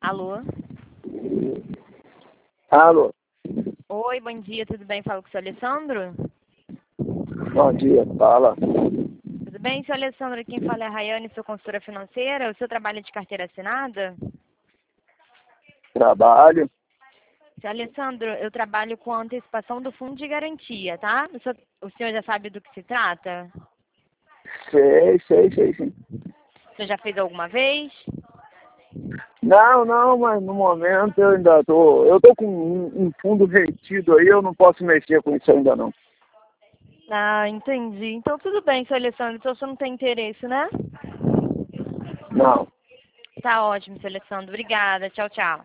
Alô? Alô, Oi, bom dia, tudo bem? Falo com o seu Alessandro? bom dia, fala. Tudo bem, seu Alessandro? Quem fala é a Rayane, sou consultora financeira. O seu trabalho é de carteira assinada? Trabalho? Seu Alessandro, eu trabalho com a antecipação do fundo de garantia, tá? O senhor já sabe do que se trata? Sei, sim. O senhor já fez alguma vez? Não, mas no momento eu ainda tô. Eu tô com um fundo retido aí, eu não posso mexer com isso ainda não. Ah, entendi. Então tudo bem, seu Alessandro. Então o senhor não tem interesse, né? Não. Tá ótimo, seu Alessandro. Obrigada. Tchau, tchau.